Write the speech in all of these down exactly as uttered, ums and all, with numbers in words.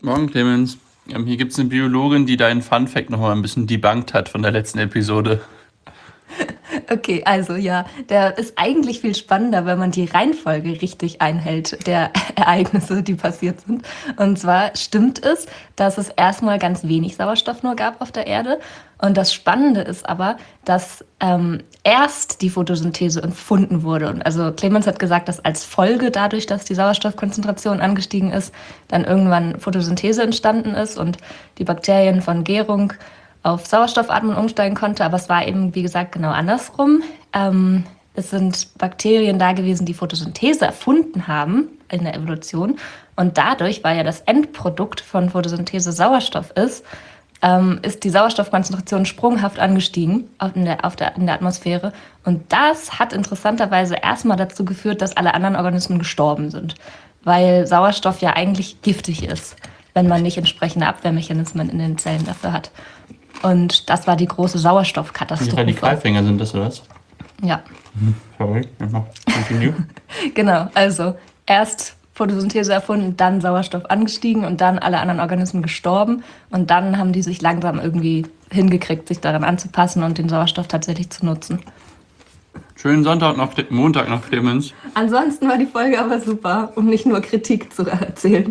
Morgen, Clemens. Ähm, hier gibt es eine Biologin, die deinen Funfact noch mal ein bisschen debunked hat von der letzten Episode. Okay, also ja, der ist eigentlich viel spannender, wenn man die Reihenfolge richtig einhält der Ereignisse, die passiert sind. Und zwar stimmt es, dass es erstmal ganz wenig Sauerstoff nur gab auf der Erde. Und das Spannende ist aber, dass ähm, erst die Photosynthese erfunden wurde. Und also Clemens hat gesagt, dass als Folge dadurch, dass die Sauerstoffkonzentration angestiegen ist, dann irgendwann Photosynthese entstanden ist und die Bakterien von Gärung auf Sauerstoffatmung umsteigen konnte, aber es war eben, wie gesagt, genau andersrum. Ähm, es sind Bakterien da gewesen, die Photosynthese erfunden haben in der Evolution und dadurch, weil ja das Endprodukt von Photosynthese Sauerstoff ist, ähm, ist die Sauerstoffkonzentration sprunghaft angestiegen auf in, der, auf der, in der Atmosphäre und das hat interessanterweise erstmal dazu geführt, dass alle anderen Organismen gestorben sind, weil Sauerstoff ja eigentlich giftig ist, wenn man nicht entsprechende Abwehrmechanismen in den Zellen dafür hat. Und das war die große Sauerstoffkatastrophe. Die Radikalfänger sind das, oder was? Ja. Mhm. Verrückt. Continue. Genau, also erst Photosynthese erfunden, dann Sauerstoff angestiegen und dann alle anderen Organismen gestorben. Und dann haben die sich langsam irgendwie hingekriegt, sich daran anzupassen und den Sauerstoff tatsächlich zu nutzen. Schönen Sonntag noch, Montag noch, Clemens. Ansonsten war die Folge aber super, um nicht nur Kritik zu erzählen.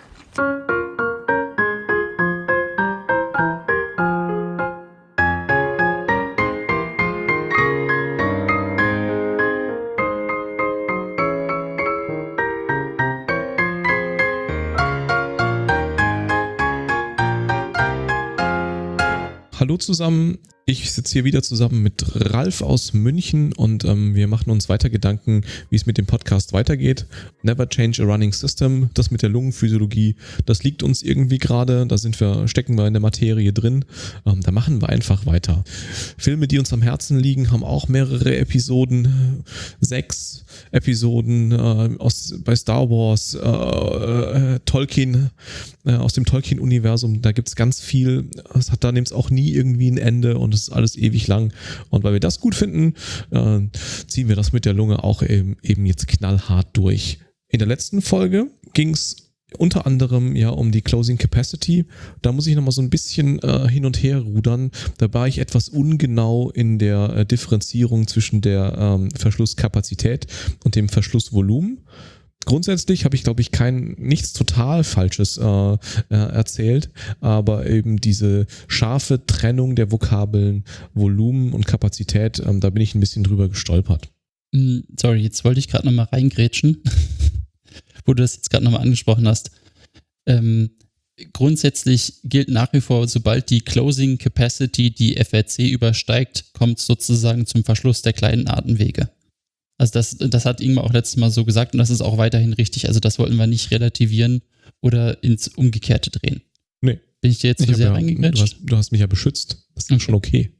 Hallo zusammen, ich sitze hier wieder zusammen mit Ralf aus München und ähm, wir machen uns weiter Gedanken, wie es mit dem Podcast weitergeht. Never change a running system, das mit der Lungenphysiologie, das liegt uns irgendwie gerade, da sind wir, stecken wir in der Materie drin, ähm, da machen wir einfach weiter. Filme, die uns am Herzen liegen, haben auch mehrere Episoden, sechs Episoden äh, aus, bei Star Wars, äh, äh, Tolkien, äh, aus dem Tolkien-Universum, da gibt es ganz viel, es hat da nämlich auch nie irgendwie ein Ende und es ist alles ewig lang. Und weil wir das gut finden, äh, ziehen wir das mit der Lunge auch eben, eben jetzt knallhart durch. In der letzten Folge ging es unter anderem ja um die Closing Capacity. Da muss ich nochmal so ein bisschen äh, hin und her rudern. Da war ich etwas ungenau in der äh, Differenzierung zwischen der ähm, Verschlusskapazität und dem Verschlussvolumen. Grundsätzlich habe ich, glaube ich, kein nichts total Falsches äh, äh, erzählt, aber eben diese scharfe Trennung der Vokabeln Volumen und Kapazität, ähm, da bin ich ein bisschen drüber gestolpert. Sorry, jetzt wollte ich gerade nochmal reingrätschen, wo du das jetzt gerade nochmal angesprochen hast. Ähm, grundsätzlich gilt nach wie vor, sobald die Closing Capacity die F R C übersteigt, kommt es sozusagen zum Verschluss der kleinen Atemwege. Also das, das hat Ingmar auch letztes Mal so gesagt und das ist auch weiterhin richtig. Also das wollten wir nicht relativieren oder ins Umgekehrte drehen. Nee. Bin ich dir jetzt zu sehr ja, reingegrätscht? Du hast, du hast mich ja beschützt. Das ist okay. Schon okay.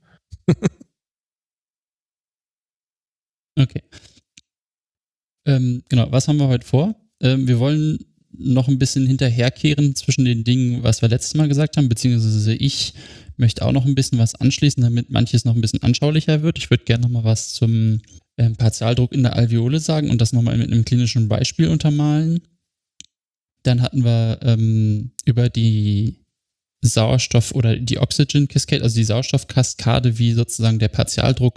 Okay. Ähm, genau, was haben wir heute vor? Ähm, wir wollen noch ein bisschen hinterherkehren zwischen den Dingen, was wir letztes Mal gesagt haben, beziehungsweise ich möchte auch noch ein bisschen was anschließen, damit manches noch ein bisschen anschaulicher wird. Ich würde gerne noch mal was zum ähm, Partialdruck in der Alveole sagen und das nochmal mit einem klinischen Beispiel untermalen. Dann hatten wir ähm, über die Sauerstoff- oder die Oxygen Cascade, also die Sauerstoffkaskade, wie sozusagen der Partialdruck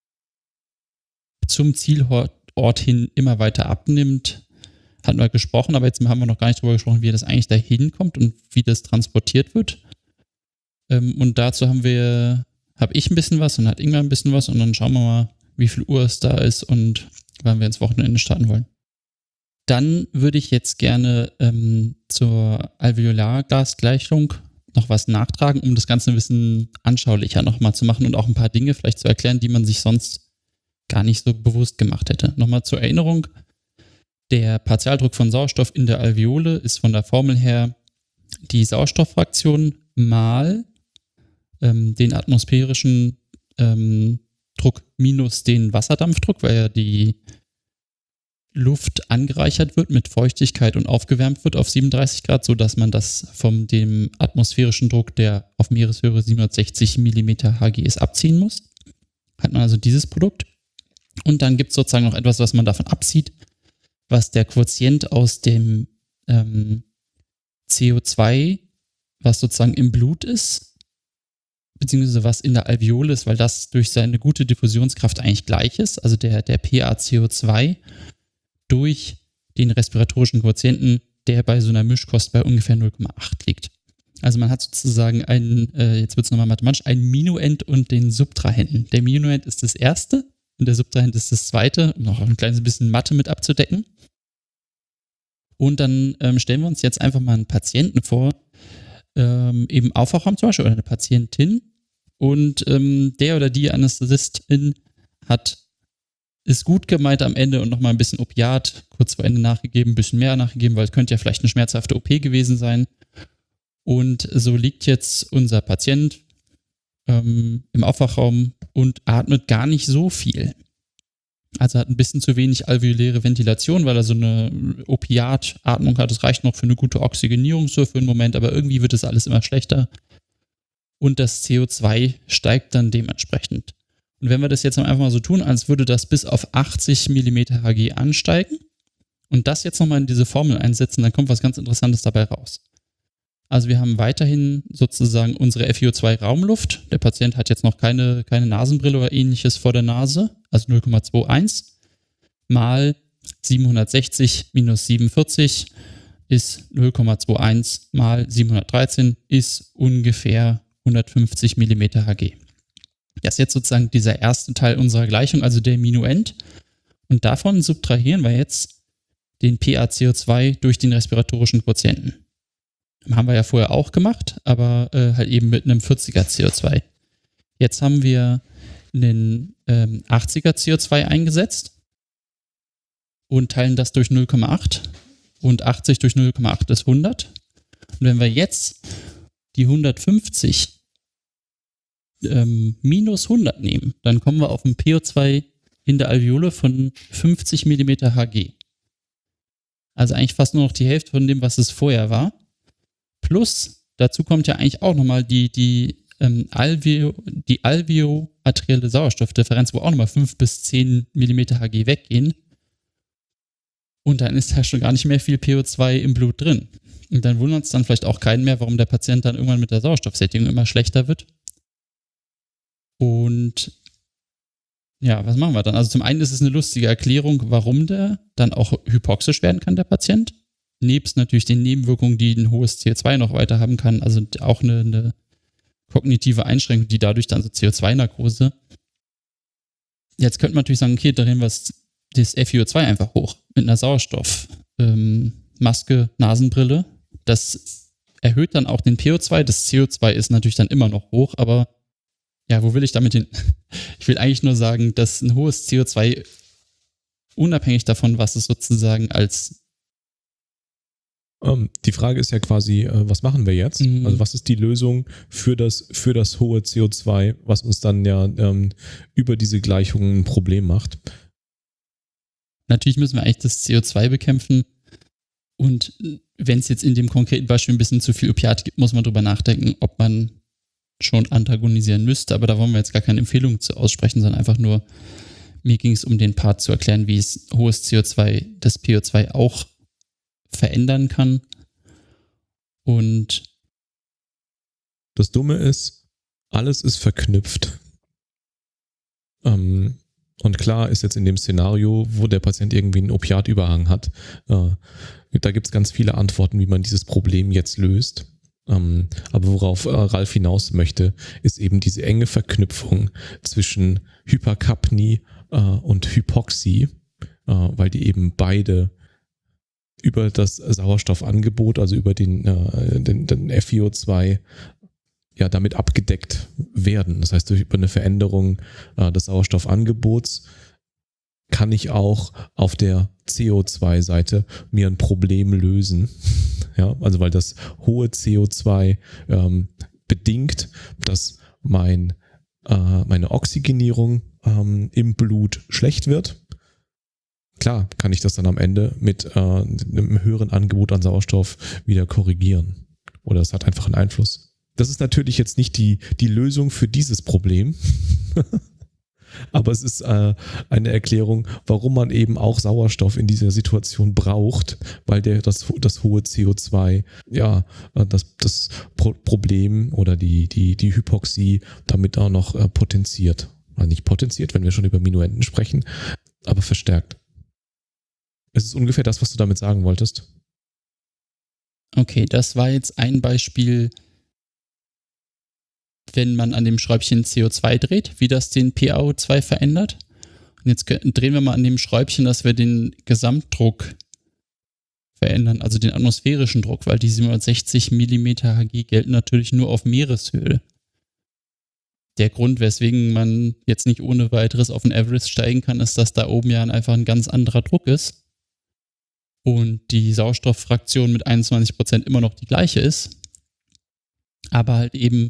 zum Zielort hin immer weiter abnimmt, hatten wir gesprochen, aber jetzt haben wir noch gar nicht darüber gesprochen, wie das eigentlich dahin kommt und wie das transportiert wird. Ähm, und dazu haben wir, habe ich ein bisschen was und hat Ingmar ein bisschen was und dann schauen wir mal, wie viel Uhr es da ist und wann wir ins Wochenende starten wollen. Dann würde ich jetzt gerne ähm, zur Alveolargasgleichung noch was nachtragen, um das Ganze ein bisschen anschaulicher nochmal zu machen und auch ein paar Dinge vielleicht zu erklären, die man sich sonst gar nicht so bewusst gemacht hätte. Nochmal zur Erinnerung, der Partialdruck von Sauerstoff in der Alveole ist von der Formel her die Sauerstofffraktion mal ähm, den atmosphärischen ähm, Druck minus den Wasserdampfdruck, weil ja die Luft angereichert wird mit Feuchtigkeit und aufgewärmt wird auf siebenunddreißig Grad, sodass man das von dem atmosphärischen Druck, der auf Meereshöhe siebenhundertsechzig Millimeter H G ist, abziehen muss. Hat man also dieses Produkt. Und dann gibt es sozusagen noch etwas, was man davon abzieht, was der Quotient aus dem ähm, C O zwei, was sozusagen im Blut ist, beziehungsweise was in der Alveole ist, weil das durch seine gute Diffusionskraft eigentlich gleich ist, also der, der P A C O zwei durch den respiratorischen Quotienten, der bei so einer Mischkost bei ungefähr null Komma acht liegt. Also man hat sozusagen einen, äh, jetzt wird es nochmal mathematisch, einen Minuend und den Subtrahenten. Der Minuend ist das erste und der Subtrahent ist das zweite, um noch ein kleines bisschen Mathe mit abzudecken. Und dann ähm, stellen wir uns jetzt einfach mal einen Patienten vor, ähm, im Aufwachraum zum Beispiel, oder eine Patientin. Und ähm, der oder die Anästhesistin hat, ist gut gemeint am Ende und nochmal ein bisschen Opiat, kurz vor Ende nachgegeben, ein bisschen mehr nachgegeben, weil es könnte ja vielleicht eine schmerzhafte O P gewesen sein. Und so liegt jetzt unser Patient ähm, im Aufwachraum und atmet gar nicht so viel. Also hat ein bisschen zu wenig alveoläre Ventilation, weil er so eine Opiatatmung hat. Das reicht noch für eine gute Oxygenierung so für einen Moment, aber irgendwie wird das alles immer schlechter. Und das C O zwei steigt dann dementsprechend. Und wenn wir das jetzt einfach mal so tun, als würde das bis auf achtzig Millimeter Hg ansteigen und das jetzt nochmal in diese Formel einsetzen, dann kommt was ganz Interessantes dabei raus. Also wir haben weiterhin sozusagen unsere F I O zwei Raumluft. Der Patient hat jetzt noch keine, keine Nasenbrille oder ähnliches vor der Nase, also null Komma einundzwanzig mal siebenhundertsechzig minus siebenundvierzig ist null Komma einundzwanzig mal siebenhundertdreizehn ist ungefähr hundertfünfzig Millimeter Hg. Das ist jetzt sozusagen dieser erste Teil unserer Gleichung, also der Minuend. Und davon subtrahieren wir jetzt den P A C O zwei durch den respiratorischen Quotienten. Haben wir ja vorher auch gemacht, aber äh, halt eben mit einem vierziger C O zwei. Jetzt haben wir einen ähm, achtziger C O zwei eingesetzt und teilen das durch null Komma acht und achtzig durch null Komma acht ist hundert. Und wenn wir jetzt die hundertfünfzig ähm, minus hundert nehmen, dann kommen wir auf ein P O zwei in der Alveole von fünfzig Millimeter Hg. Also eigentlich fast nur noch die Hälfte von dem, was es vorher war. Plus, dazu kommt ja eigentlich auch nochmal die, die, ähm, Alveo, die alveoarterielle Sauerstoffdifferenz, wo auch nochmal fünf bis zehn Millimeter Hg weggehen. Und dann ist da schon gar nicht mehr viel P O zwei im Blut drin. Und dann wundert es dann vielleicht auch keinen mehr, warum der Patient dann irgendwann mit der Sauerstoffsättigung immer schlechter wird. Und ja, was machen wir dann? Also zum einen ist es eine lustige Erklärung, warum der dann auch hypoxisch werden kann, der Patient. Nebst natürlich den Nebenwirkungen, die ein hohes C O zwei noch weiter haben kann, also auch eine, eine kognitive Einschränkung, die dadurch dann so C O zwei Narkose. Jetzt könnte man natürlich sagen, okay, drehen wir das F I O zwei einfach hoch mit einer Sauerstoffmaske, ähm, Nasenbrille. Das erhöht dann auch den P O zwei. Das C O zwei ist natürlich dann immer noch hoch, aber ja, wo will ich damit hin? Ich will eigentlich nur sagen, dass ein hohes C O zwei unabhängig davon, was es sozusagen als Um, die Frage ist ja quasi, äh, was machen wir jetzt? Mhm. Also was ist die Lösung für das, für das hohe C O zwei, was uns dann ja ähm, über diese Gleichungen ein Problem macht? Natürlich müssen wir eigentlich das C O zwei bekämpfen. Und wenn es jetzt in dem konkreten Beispiel ein bisschen zu viel Opiat gibt, muss man drüber nachdenken, ob man schon antagonisieren müsste. Aber da wollen wir jetzt gar keine Empfehlung zu aussprechen, sondern einfach nur, mir ging es um den Part zu erklären, wie es hohes C O zwei, das P O zwei auch verändern kann. Und das Dumme ist, alles ist verknüpft. Ähm, und klar ist jetzt in dem Szenario, wo der Patient irgendwie einen Opiatüberhang hat, äh, da gibt es ganz viele Antworten, wie man dieses Problem jetzt löst. Ähm, aber worauf äh, Ralf hinaus möchte, ist eben diese enge Verknüpfung zwischen Hyperkapnie äh, und Hypoxie, äh, weil die eben beide über das Sauerstoffangebot, also über den, äh, den, den F I O zwei, ja, damit abgedeckt werden. Das heißt, durch über eine Veränderung äh, des Sauerstoffangebots kann ich auch auf der C O zwei Seite mir ein Problem lösen. Ja, also weil das hohe C O zwei ähm, bedingt, dass mein, äh, meine Oxygenierung ähm, im Blut schlecht wird. Klar kann ich das dann am Ende mit äh, einem höheren Angebot an Sauerstoff wieder korrigieren. Oder es hat einfach einen Einfluss. Das ist natürlich jetzt nicht die, die Lösung für dieses Problem. Aber es ist äh, eine Erklärung, warum man eben auch Sauerstoff in dieser Situation braucht, weil der das, das hohe C O zwei, ja, das, das Pro- Problem oder die, die, die Hypoxie damit auch noch äh, potenziert. Oder nicht potenziert, wenn wir schon über Minuenden sprechen, aber verstärkt. Es ist ungefähr das, was du damit sagen wolltest. Okay, das war jetzt ein Beispiel, wenn man an dem Schräubchen C O zwei dreht, wie das den P A O zwei verändert. Und jetzt drehen wir mal an dem Schräubchen, dass wir den Gesamtdruck verändern, also den atmosphärischen Druck, weil die siebenhundertsechzig Millimeter Hg gelten natürlich nur auf Meereshöhe. Der Grund, weswegen man jetzt nicht ohne weiteres auf den Everest steigen kann, ist, dass da oben ja einfach ein ganz anderer Druck ist und die Sauerstofffraktion mit einundzwanzig Prozent immer noch die gleiche ist, aber halt eben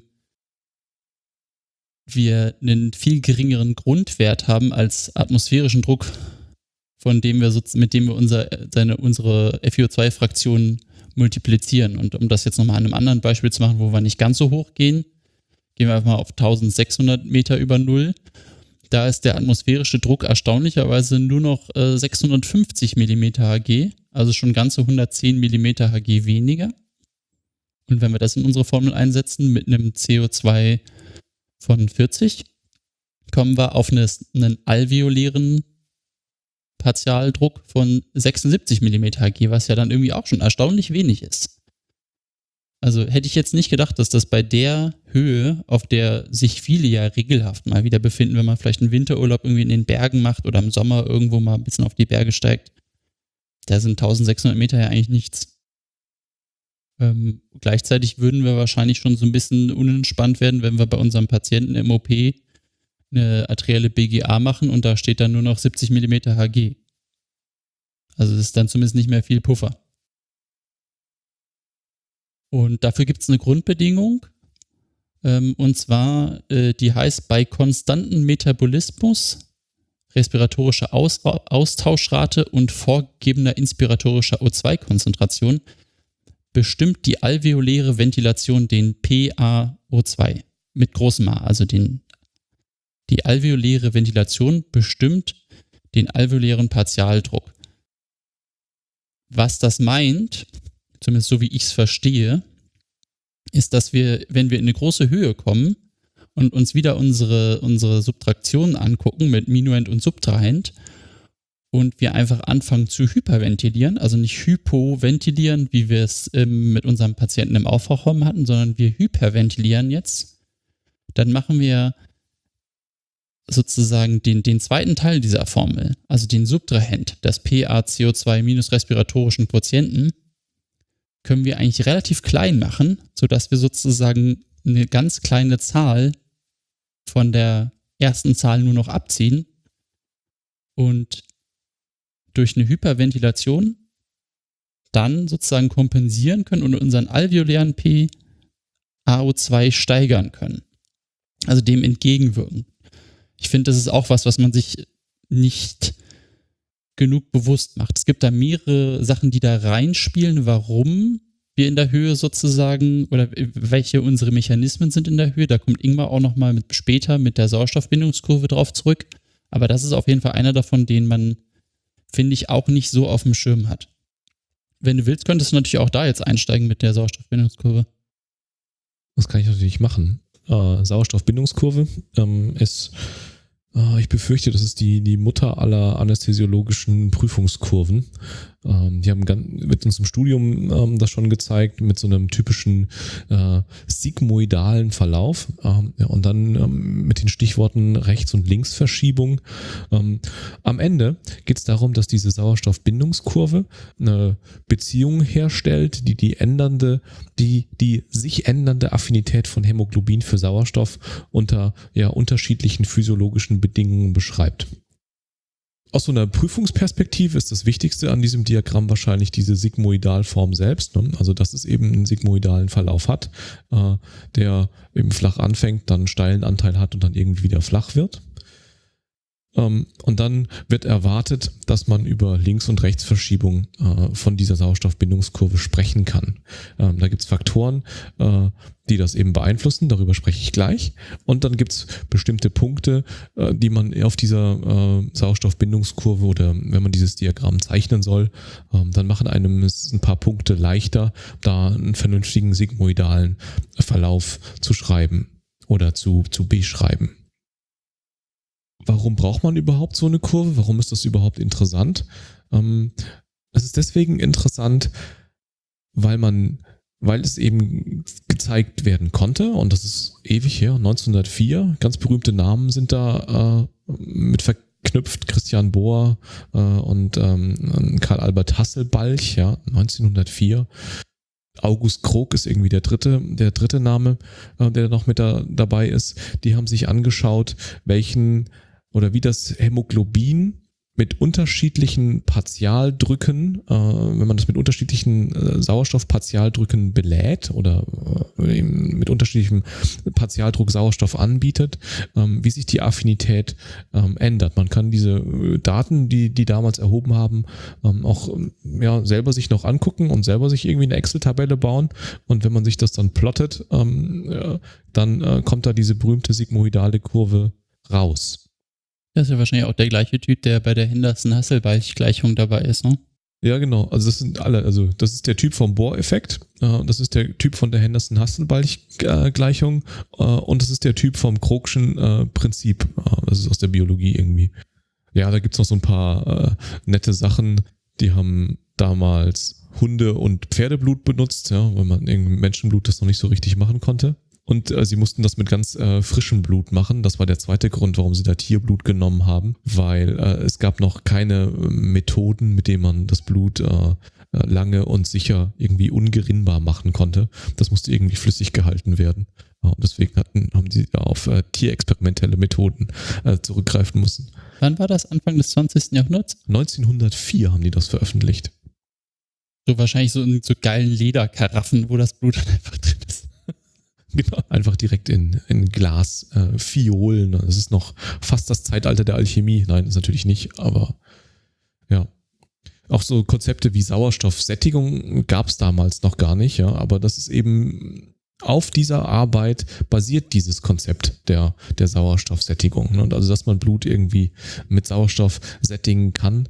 wir einen viel geringeren Grundwert haben als atmosphärischen Druck, von dem wir so, mit dem wir unser, seine, unsere F I O zwei Fraktion multiplizieren. Und um das jetzt nochmal an einem anderen Beispiel zu machen, wo wir nicht ganz so hoch gehen, gehen wir einfach mal auf eintausendsechshundert Meter über Null. Da ist der atmosphärische Druck erstaunlicherweise nur noch äh, sechshundertfünfzig Millimeter Hg, also schon ganze hundertzehn Millimeter Hg weniger. Und wenn wir das in unsere Formel einsetzen mit einem C O zwei von vierzig, kommen wir auf eine, einen alveolären Partialdruck von sechsundsiebzig Millimeter Hg, was ja dann irgendwie auch schon erstaunlich wenig ist. Also hätte ich jetzt nicht gedacht, dass das bei der Höhe, auf der sich viele ja regelhaft mal wieder befinden, wenn man vielleicht einen Winterurlaub irgendwie in den Bergen macht oder im Sommer irgendwo mal ein bisschen auf die Berge steigt, da sind eintausendsechshundert Meter ja eigentlich nichts. Ähm, gleichzeitig würden wir wahrscheinlich schon so ein bisschen unentspannt werden, wenn wir bei unserem Patienten im O P eine arterielle B G A machen und da steht dann nur noch siebzig Millimeter Hg. Also das ist dann zumindest nicht mehr viel Puffer. Und dafür gibt es eine Grundbedingung, ähm, und zwar, äh, die heißt, bei konstantem Metabolismus, respiratorischer Aus- Austauschrate und vorgegebener inspiratorischer O zwei Konzentration bestimmt die alveoläre Ventilation den P A O zwei mit großem A, also den, die alveoläre Ventilation bestimmt den alveolären Partialdruck. Was das meint, zumindest so wie ich es verstehe, ist, dass wir, wenn wir in eine große Höhe kommen und uns wieder unsere, unsere Subtraktionen angucken mit Minuend und Subtrahend und wir einfach anfangen zu hyperventilieren, also nicht hypoventilieren, wie wir es ähm, mit unserem Patienten im Aufwachraum hatten, sondern wir hyperventilieren jetzt, dann machen wir sozusagen den, den zweiten Teil dieser Formel, also den Subtrahend, das P A C O zwei minus respiratorischen Quotienten, können wir eigentlich relativ klein machen, sodass wir sozusagen eine ganz kleine Zahl von der ersten Zahl nur noch abziehen und durch eine Hyperventilation dann sozusagen kompensieren können und unseren alveolären P A O zwei steigern können. Also dem entgegenwirken. Ich finde, das ist auch was, was man sich nicht genug bewusst macht. Es gibt da mehrere Sachen, die da reinspielen, warum wir in der Höhe sozusagen oder welche unsere Mechanismen sind in der Höhe. Da kommt Ingmar auch nochmal mit, später mit der Sauerstoffbindungskurve drauf zurück. Aber das ist auf jeden Fall einer davon, den man, finde ich, auch nicht so auf dem Schirm hat. Wenn du willst, könntest du natürlich auch da jetzt einsteigen mit der Sauerstoffbindungskurve. Das kann ich natürlich machen. Äh, Sauerstoffbindungskurve ähm, ist, äh, ich befürchte, das ist die, die Mutter aller anästhesiologischen Prüfungskurven. Ähm, die haben ganz, mit uns im Studium ähm, das schon gezeigt, mit so einem typischen äh, sigmoidalen Verlauf, ähm, ja, und dann ähm, mit den Stichworten Rechts- und Linksverschiebung. Ähm, am Ende geht es darum, dass diese Sauerstoffbindungskurve eine Beziehung herstellt, die die ändernde, die die sich ändernde Affinität von Hämoglobin für Sauerstoff unter ja, unterschiedlichen physiologischen Bedingungen beschreibt. Aus so einer Prüfungsperspektive ist das Wichtigste an diesem Diagramm wahrscheinlich diese Sigmoidalform selbst, ne? Also dass es eben einen sigmoidalen Verlauf hat, äh, der eben flach anfängt, dann einen steilen Anteil hat und dann irgendwie wieder flach wird. Ähm, und dann wird erwartet, dass man über Links- und Rechtsverschiebung äh, von dieser Sauerstoffbindungskurve sprechen kann. Ähm, da gibt es Faktoren, äh, die das eben beeinflussen, darüber spreche ich gleich. Und dann gibt es bestimmte Punkte, äh, die man auf dieser äh, Sauerstoffbindungskurve oder wenn man dieses Diagramm zeichnen soll, äh, dann machen einem es ein paar Punkte leichter, da einen vernünftigen sigmoidalen Verlauf zu schreiben oder zu, zu beschreiben. Warum braucht man überhaupt so eine Kurve? Warum ist das überhaupt interessant? Ähm, es ist deswegen interessant, weil man, weil es eben gezeigt werden konnte, und das ist ewig her, neunzehnhundertvier, ganz berühmte Namen sind da äh, mit verknüpft, Christian Bohr äh, und ähm, Karl Albert Hasselbalch, ja, neunzehnhundertvier. August Krog ist irgendwie der dritte, der dritte Name, äh, der noch mit da, dabei ist. Die haben sich angeschaut, welchen oder wie das Hämoglobin mit unterschiedlichen Partialdrücken, äh, wenn man das mit unterschiedlichen äh, Sauerstoffpartialdrücken belädt oder äh, mit unterschiedlichem Partialdruck Sauerstoff anbietet, ähm, wie sich die Affinität ähm, ändert. Man kann diese Daten, die die damals erhoben haben, ähm, auch ja selber sich noch angucken und selber sich irgendwie eine Excel-Tabelle bauen. Und wenn man sich das dann plottet, ähm, äh, dann äh, kommt da diese berühmte sigmoidale Kurve raus. Das ist ja wahrscheinlich auch der gleiche Typ, der bei der Henderson-Hasselbalch-Gleichung dabei ist, ne? Ja, genau. Also das sind alle, also das ist der Typ vom Bohr-Effekt, äh, das ist der Typ von der Henderson-Hasselbalch-Gleichung äh, und das ist der Typ vom Krogschen äh, Prinzip. Äh, das ist aus der Biologie irgendwie. Ja, da gibt's noch so ein paar äh, nette Sachen. Die haben damals Hunde- und Pferdeblut benutzt, ja, weil man irgendwie Menschenblut das noch nicht so richtig machen konnte. Und äh, sie mussten das mit ganz äh, frischem Blut machen. Das war der zweite Grund, warum sie da Tierblut genommen haben, weil äh, es gab noch keine äh, Methoden, mit denen man das Blut äh, lange und sicher irgendwie ungerinnbar machen konnte. Das musste irgendwie flüssig gehalten werden. Ja, und deswegen hatten, haben sie da auf äh, tierexperimentelle Methoden äh, zurückgreifen müssen. Wann war das? Anfang des zwanzigsten Jahrhunderts? neunzehnhundertvier haben die das veröffentlicht. So wahrscheinlich so in so geilen Lederkaraffen, wo das Blut dann einfach drin ist. Genau, einfach direkt in, in Glas, äh, Fiolen. Das ist noch fast das Zeitalter der Alchemie. Nein, ist natürlich nicht, aber ja. Auch so Konzepte wie Sauerstoffsättigung gab es damals noch gar nicht, ja, aber das ist eben auf dieser Arbeit basiert dieses Konzept der, der Sauerstoffsättigung. Ne? Und also, dass man Blut irgendwie mit Sauerstoff sättigen kann.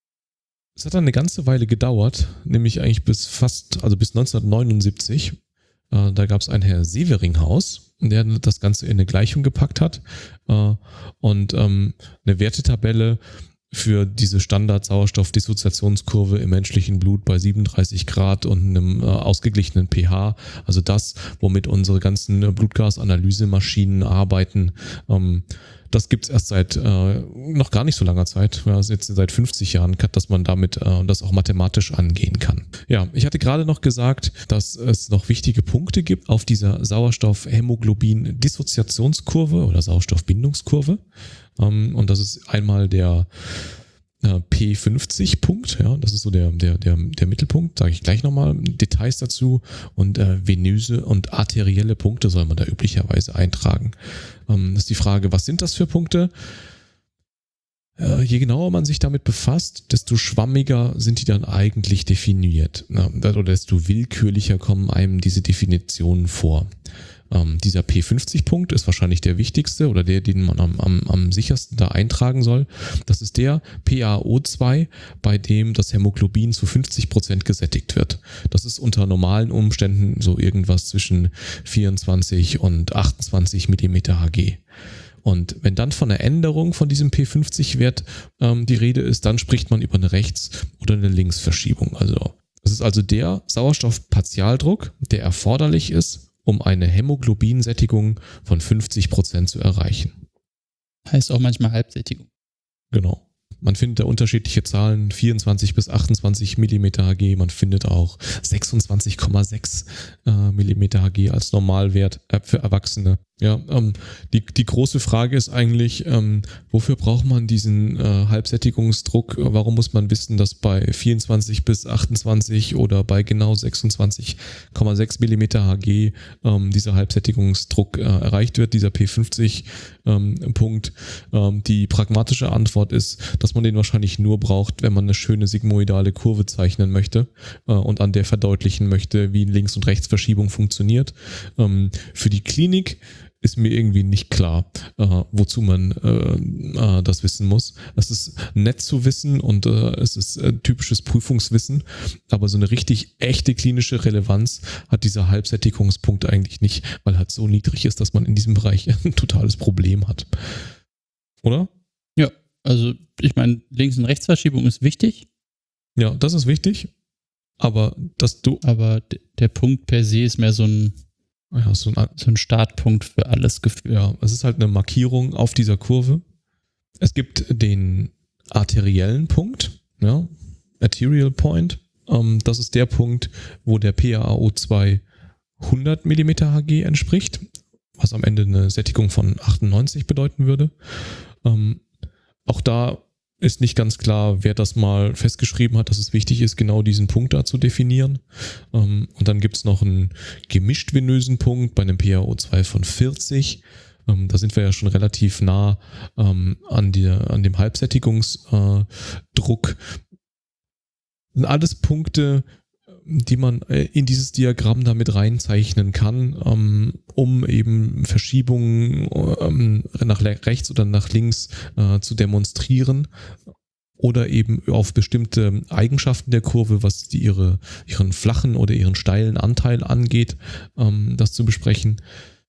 Es hat dann eine ganze Weile gedauert, nämlich eigentlich bis fast, also bis neunzehnhundertneunundsiebzig. Da gab es einen Herr Severinghaus, der das Ganze in eine Gleichung gepackt hat äh, und ähm, eine Wertetabelle für diese Standard-Sauerstoff-Dissoziationskurve im menschlichen Blut bei siebenunddreißig Grad und einem äh, ausgeglichenen pH, also das, womit unsere ganzen Blutgasanalyse-Maschinen arbeiten. Ähm, das gibt's erst seit äh, noch gar nicht so langer Zeit, ja, also jetzt seit fünfzig Jahren, dass man damit äh, das auch mathematisch angehen kann. Ja, ich hatte gerade noch gesagt, dass es noch wichtige Punkte gibt auf dieser Sauerstoff-Hämoglobin-Dissoziationskurve oder Sauerstoffbindungskurve. Ähm, und das ist einmal der äh, P fünfzig Punkt, ja, das ist so der, der, der, der Mittelpunkt, sage ich gleich nochmal Details dazu. Und äh, venöse und arterielle Punkte soll man da üblicherweise eintragen. Ähm, das ist die Frage, was sind das für Punkte? Äh, je genauer man sich damit befasst, desto schwammiger sind die dann eigentlich definiert. Ja, oder desto willkürlicher kommen einem diese Definitionen vor. Ähm, dieser P fünfzig Punkt ist wahrscheinlich der wichtigste oder der, den man am, am, am sichersten da eintragen soll. Das ist der P A O zwei, bei dem das Hämoglobin zu fünfzig Prozent gesättigt wird. Das ist unter normalen Umständen so irgendwas zwischen vierundzwanzig und achtundzwanzig Millimeter Hg. Und wenn dann von einer Änderung von diesem P fünfzig Wert ähm, die Rede ist, dann spricht man über eine Rechts- oder eine Linksverschiebung. Also das ist also der Sauerstoffpartialdruck, der erforderlich ist, um eine Hämoglobinsättigung von fünfzig Prozent zu erreichen. Heißt auch manchmal Halbsättigung. Genau. Man findet da unterschiedliche Zahlen, vierundzwanzig bis achtundzwanzig Millimeter Hg. Man findet auch sechsundzwanzig Komma sechs äh, Millimeter Hg als Normalwert äh, für Erwachsene. Ja, ähm, die, die große Frage ist eigentlich, ähm, wofür braucht man diesen äh, Halbsättigungsdruck? Warum muss man wissen, dass bei vierundzwanzig bis achtundzwanzig oder bei genau sechsundzwanzig Komma sechs Millimeter Hg ähm, dieser Halbsättigungsdruck äh, erreicht wird, dieser P fünfzig ähm, Punkt? Ähm, die pragmatische Antwort ist, dass man den wahrscheinlich nur braucht, wenn man eine schöne sigmoidale Kurve zeichnen möchte äh, und an der verdeutlichen möchte, wie Links- und Rechtsverschiebung funktioniert. Ähm, für die Klinik ist mir irgendwie nicht klar, äh, wozu man äh, äh, das wissen muss. Es ist nett zu wissen und äh, es ist äh, typisches Prüfungswissen, aber so eine richtig echte klinische Relevanz hat dieser Halbsättigungspunkt eigentlich nicht, weil er halt so niedrig ist, dass man in diesem Bereich ein totales Problem hat. Oder? Ja, also ich meine, Links- und Rechtsverschiebung ist wichtig. Ja, das ist wichtig, aber dass du... Aber d- der Punkt per se ist mehr so ein Ja, so ein so ein Startpunkt für alles gefühlt. Ja, es ist halt eine Markierung auf dieser Kurve. Es gibt den arteriellen Punkt, ja, Arterial Point. Ähm, das ist der Punkt, wo der P A A O zwei hundert Millimeter Hg entspricht, was am Ende eine Sättigung von achtundneunzig bedeuten würde. Ähm, auch da ist nicht ganz klar, wer das mal festgeschrieben hat, dass es wichtig ist, genau diesen Punkt da zu definieren. Und dann gibt es noch einen gemischt venösen Punkt bei einem P A O zwei von vierzig. Da sind wir ja schon relativ nah an, die, an dem Halbsättigungsdruck. Das sind alles Punkte, die man in dieses Diagramm damit reinzeichnen kann, um eben Verschiebungen nach rechts oder nach links zu demonstrieren oder eben auf bestimmte Eigenschaften der Kurve, was die ihre, ihren flachen oder ihren steilen Anteil angeht, das zu besprechen.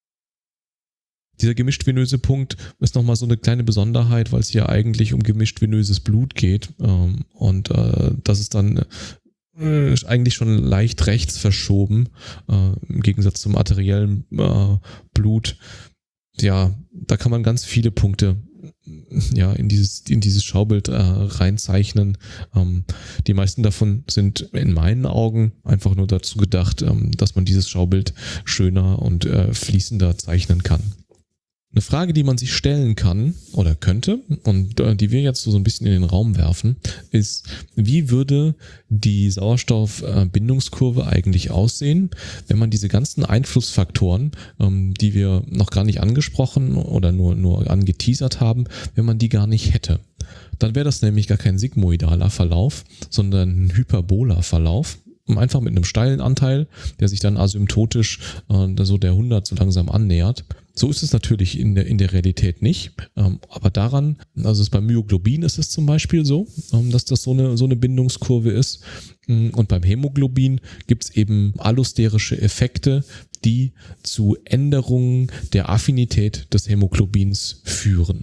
Dieser gemischt-venöse Punkt ist nochmal so eine kleine Besonderheit, weil es hier eigentlich um gemischt-venöses Blut geht und das ist dann ist eigentlich schon leicht rechts verschoben, äh, im Gegensatz zum arteriellen äh, Blut. Ja, da kann man ganz viele Punkte ja in dieses in dieses Schaubild äh, reinzeichnen. Ähm, die meisten davon sind in meinen Augen einfach nur dazu gedacht, ähm, dass man dieses Schaubild schöner und äh, fließender zeichnen kann. Eine Frage, die man sich stellen kann oder könnte und äh, die wir jetzt so ein bisschen in den Raum werfen, ist, wie würde die Sauerstoffbindungskurve äh, eigentlich aussehen, wenn man diese ganzen Einflussfaktoren, ähm, die wir noch gar nicht angesprochen oder nur, nur angeteasert haben, wenn man die gar nicht hätte. Dann wäre das nämlich gar kein sigmoidaler Verlauf, sondern ein hyperboler Verlauf. Einfach mit einem steilen Anteil, der sich dann asymptotisch äh, so der hundert so langsam annähert. So ist es natürlich in der, in der Realität nicht. Ähm, aber daran, also es beim Myoglobin ist es zum Beispiel so, ähm, dass das so eine, so eine Bindungskurve ist. Und beim Hämoglobin gibt es eben allosterische Effekte, die zu Änderungen der Affinität des Hämoglobins führen.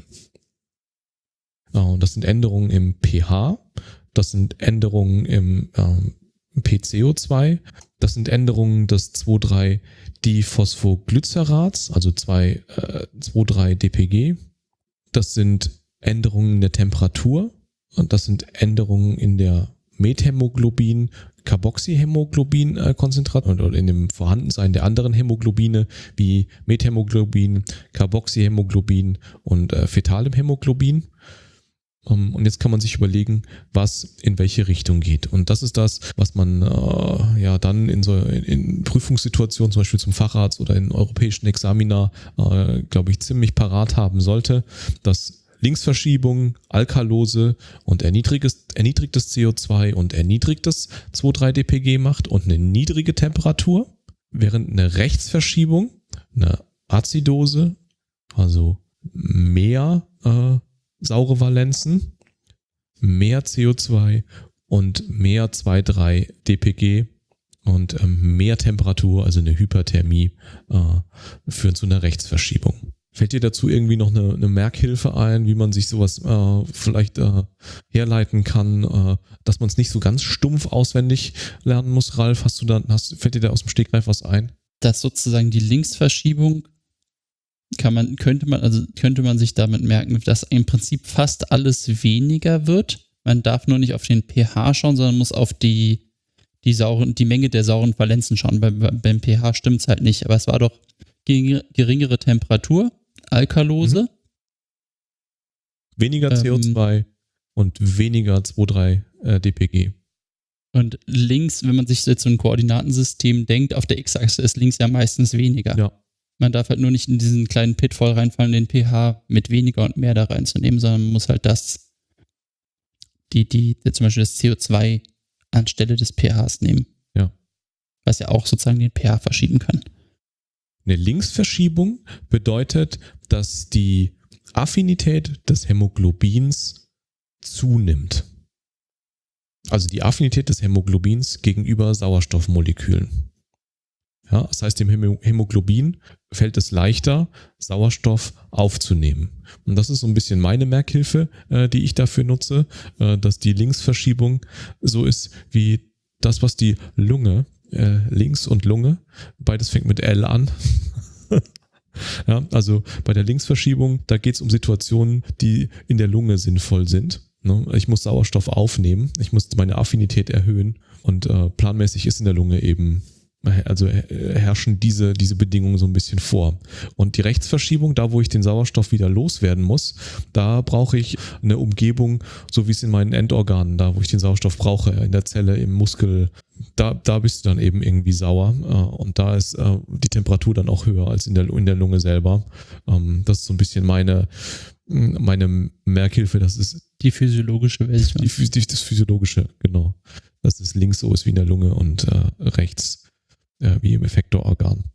Äh, und das sind Änderungen im pH, das sind Änderungen im ähm, P C O zwei, das sind Änderungen des zwei drei Diphosphoglycerats, also zwei drei D P G. Das sind Änderungen in der Temperatur und das sind Änderungen in der Methämoglobin, Carboxyhämoglobin-Konzentration oder in dem Vorhandensein der anderen Hämoglobine wie Methämoglobin, Carboxyhämoglobin und äh, fetalem Hämoglobin. Und jetzt kann man sich überlegen, was in welche Richtung geht. Und das ist das, was man äh, ja dann in so in, in Prüfungssituationen, zum Beispiel zum Facharzt oder in europäischen Examina, äh, glaube ich, ziemlich parat haben sollte, dass Linksverschiebung, Alkalose und erniedrigtes, erniedrigtes C O zwei und erniedrigtes zwei drei D P G macht und eine niedrige Temperatur, während eine Rechtsverschiebung, eine Azidose, also mehr äh, saure Valenzen, mehr C O zwei und mehr zwei drei D P G und ähm, mehr Temperatur, also eine Hyperthermie, äh, führen zu einer Rechtsverschiebung. Fällt dir dazu irgendwie noch eine, eine Merkhilfe ein, wie man sich sowas äh, vielleicht äh, herleiten kann, äh, dass man es nicht so ganz stumpf auswendig lernen muss? Ralf, hast du da, hast, fällt dir da aus dem Stegreif was ein? Dass sozusagen die Linksverschiebung kann man, könnte man, also könnte man sich damit merken, dass im Prinzip fast alles weniger wird. Man darf nur nicht auf den pH schauen, sondern muss auf die, die sauren, die Menge der sauren Valenzen schauen. Beim, beim pH stimmt es halt nicht, aber es war doch geringere Temperatur, Alkalose. Mhm. Weniger C O zwei ähm, und weniger zwei drei äh, D P G. Und links, wenn man sich jetzt so ein Koordinatensystem denkt, auf der X-Achse ist links ja meistens weniger. Ja. Man darf halt nur nicht in diesen kleinen Pitfall reinfallen, den pH mit weniger und mehr da reinzunehmen, sondern man muss halt das, die, die, zum Beispiel das C O zwei anstelle des pHs nehmen. Ja. Was ja auch sozusagen den pH verschieben kann. Eine Linksverschiebung bedeutet, dass die Affinität des Hämoglobins zunimmt. Also die Affinität des Hämoglobins gegenüber Sauerstoffmolekülen. Ja, das heißt, dem Hämoglobin fällt es leichter, Sauerstoff aufzunehmen. Und das ist so ein bisschen meine Merkhilfe, äh, die ich dafür nutze, äh, dass die Linksverschiebung so ist wie das, was die Lunge, äh, Links und Lunge, beides fängt mit L an. Ja, also bei der Linksverschiebung, da geht es um Situationen, die in der Lunge sinnvoll sind. Ne? Ich muss Sauerstoff aufnehmen, ich muss meine Affinität erhöhen und äh, planmäßig ist in der Lunge eben, also herrschen diese, diese Bedingungen so ein bisschen vor. Und die Rechtsverschiebung, da wo ich den Sauerstoff wieder loswerden muss, da brauche ich eine Umgebung, so wie es in meinen Endorganen, da wo ich den Sauerstoff brauche, in der Zelle, im Muskel, da, da bist du dann eben irgendwie sauer. Und da ist die Temperatur dann auch höher als in der, in der Lunge selber. Das ist so ein bisschen meine, meine Merkhilfe, das ist die physiologische Version. Die, die, das physiologische, genau. Dass es links so ist wie in der Lunge und äh, rechts äh, wie im Effektororgan.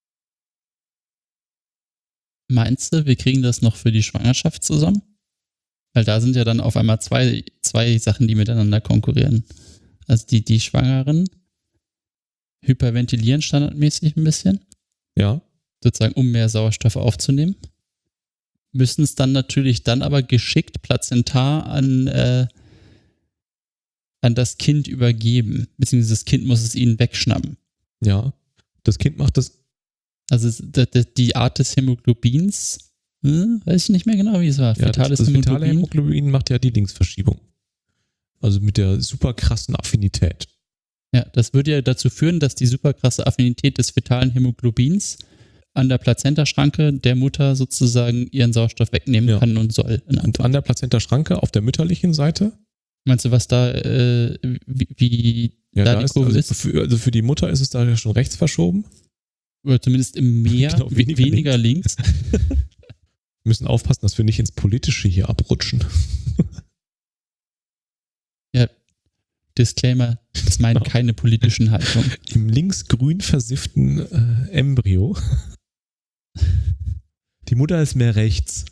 Meinst du, wir kriegen das noch für die Schwangerschaft zusammen? Weil da sind ja dann auf einmal zwei, zwei Sachen, die miteinander konkurrieren. Also die, die Schwangeren hyperventilieren standardmäßig ein bisschen. Ja. Sozusagen, um mehr Sauerstoff aufzunehmen. Müssen es dann natürlich dann aber geschickt plazentar an, äh, an das Kind übergeben. Beziehungsweise das Kind muss es ihnen wegschnappen. Ja, das Kind macht das. Also die Art des Hämoglobins, hm, weiß ich nicht mehr genau, wie es war. Ja, Fetales das Hämoglobin. fetale Hämoglobin macht ja die Linksverschiebung. Also mit der super krassen Affinität. Ja, das würde ja dazu führen, dass die super krasse Affinität des fetalen Hämoglobins an der Plazentaschranke der Mutter sozusagen ihren Sauerstoff wegnehmen ja. kann und soll. Und an der Plazentaschranke auf der mütterlichen Seite? Meinst du, was da, äh, wie, wie ja, da, da die ist, Kurve also ist? Für, also für die Mutter ist es da ja schon rechts verschoben. Oder zumindest im Meer, genau, weniger, weniger links. links. Wir müssen aufpassen, dass wir nicht ins Politische hier abrutschen. Ja, Disclaimer, das meint genau. keine politischen Haltungen. Im linksgrün versifften äh, Embryo. Die Mutter ist mehr rechts.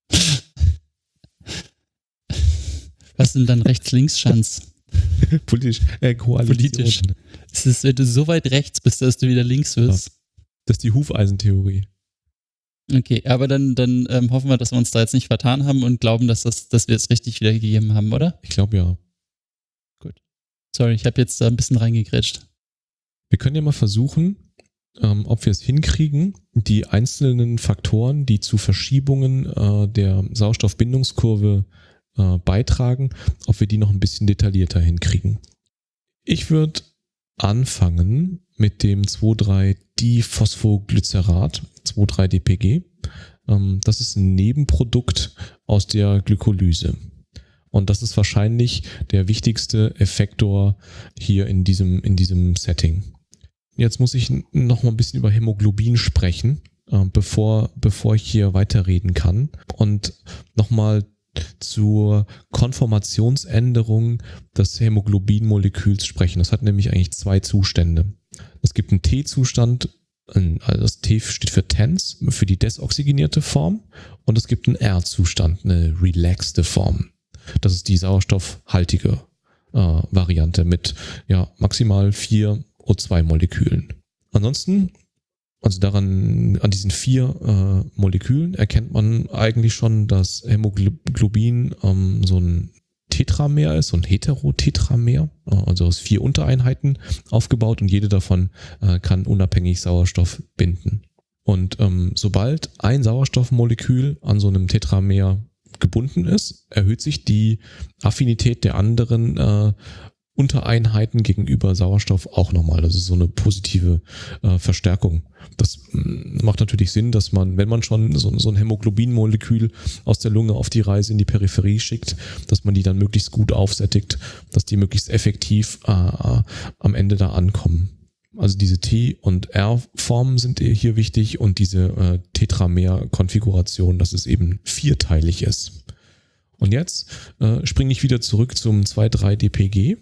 Was sind dann Rechts-Links-Schanz? Politisch, äh, Koalition. Politisch. Es ist, wenn du so weit rechts bist, dass du wieder links wirst. Ja. Das ist die Hufeisentheorie. Okay, aber dann, dann ähm, hoffen wir, dass wir uns da jetzt nicht vertan haben und glauben, dass, das, dass wir es richtig wiedergegeben haben, oder? Ich glaube ja. Gut. Sorry, ich habe jetzt da ein bisschen reingegrätscht. Wir können ja mal versuchen, ähm, ob wir es hinkriegen, die einzelnen Faktoren, die zu Verschiebungen äh, der Sauerstoffbindungskurve äh, beitragen, ob wir die noch ein bisschen detaillierter hinkriegen. Ich würde anfangen mit dem zwei drei Diphosphoglycerat, zwei drei D P G. Ähm, das ist ein Nebenprodukt aus der Glykolyse. Und das ist wahrscheinlich der wichtigste Effektor hier in diesem, in diesem Setting. Jetzt muss ich noch mal ein bisschen über Hämoglobin sprechen, äh, bevor, bevor ich hier weiterreden kann. Und nochmal zur Konformationsänderung des Hämoglobinmoleküls sprechen. Das hat nämlich eigentlich zwei Zustände. Es gibt einen T-Zustand, also das T steht für Tense, für die desoxygenierte Form, und es gibt einen R-Zustand, eine relaxte Form. Das ist die sauerstoffhaltige äh, Variante mit ja, maximal vier O zwei Molekülen. Ansonsten, also daran, an diesen vier äh, Molekülen erkennt man eigentlich schon, dass Hämoglobin ähm, so ein Tetramer ist, so ein Heterotetramer, also aus vier Untereinheiten aufgebaut, und jede davon äh, kann unabhängig Sauerstoff binden. Und ähm, sobald ein Sauerstoffmolekül an so einem Tetramer gebunden ist, erhöht sich die Affinität der anderen äh, Untereinheiten gegenüber Sauerstoff auch nochmal. Das ist so eine positive äh, Verstärkung. Das mh, macht natürlich Sinn, dass man, wenn man schon so, so ein Hämoglobinmolekül aus der Lunge auf die Reise in die Peripherie schickt, dass man die dann möglichst gut aufsättigt, dass die möglichst effektiv äh, am Ende da ankommen. Also diese T- und R-Formen sind hier wichtig und diese äh, Tetramer-Konfiguration, dass es eben vierteilig ist. Und jetzt äh, springe ich wieder zurück zum zwei drei D P G.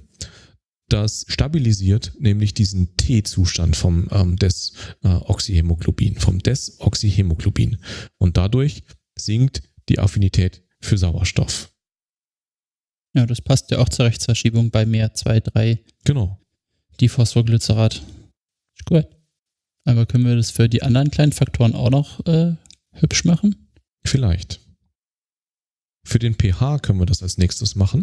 Das stabilisiert nämlich diesen T-Zustand vom ähm, Desoxyhemoglobin, vom Desoxyhemoglobin. Und dadurch sinkt die Affinität für Sauerstoff. Ja, das passt ja auch zur Rechtsverschiebung bei mehr zwei drei. Genau. Diphosphorglycerat. Ist gut. Aber können wir das für die anderen kleinen Faktoren auch noch äh, hübsch machen? Vielleicht. Für den pH können wir das als nächstes machen.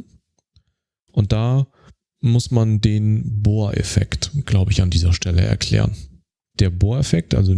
Und da muss man den Bohr-Effekt, glaube ich, an dieser Stelle erklären. Der Bohr-Effekt, also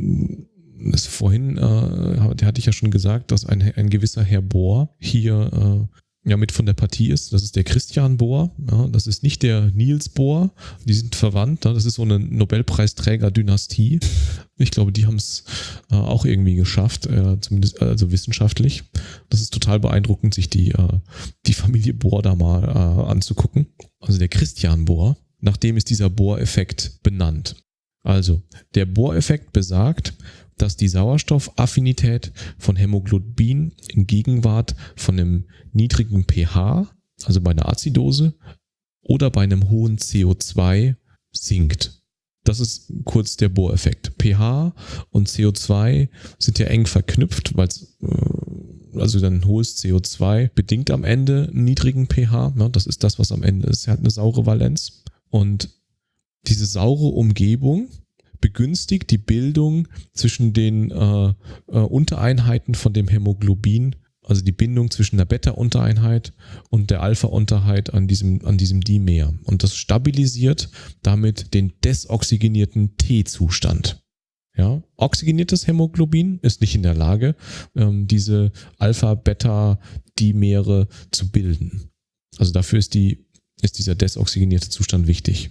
das vorhin, äh, der hatte ich ja schon gesagt, dass ein, ein gewisser Herr Bohr hier äh, ja mit von der Partie ist. Das ist der Christian Bohr. Ja, das ist nicht der Niels Bohr. Die sind verwandt. Ja, das ist so eine Nobelpreisträger-Dynastie. Ich glaube, die haben es äh, auch irgendwie geschafft, äh, zumindest also wissenschaftlich. Das ist total beeindruckend, sich die, äh, die Familie Bohr da mal äh, anzugucken. Also der Christian Bohr, nach dem ist dieser Bohr-Effekt benannt. Also der Bohr-Effekt besagt, dass die Sauerstoffaffinität von Hämoglobin in Gegenwart von einem niedrigen pH, also bei einer Azidose, oder bei einem hohen C O zwei sinkt. Das ist kurz der Bohr-Effekt. pH und C O zwei sind ja eng verknüpft, weil es also dann ein hohes C O zwei bedingt am Ende einen niedrigen pH. Ja, das ist das, was am Ende ist. Er hat eine saure Valenz. Und diese saure Umgebung begünstigt die Bildung zwischen den äh, äh, Untereinheiten von dem Hämoglobin, also die Bindung zwischen der Beta-Untereinheit und der Alpha-Untereinheit an diesem, an diesem Dimer. Und das stabilisiert damit den desoxygenierten T-Zustand. Ja, oxygeniertes Hämoglobin ist nicht in der Lage, ähm, diese Alpha-Beta-Dimere zu bilden. Also dafür ist, die, ist dieser desoxygenierte Zustand wichtig.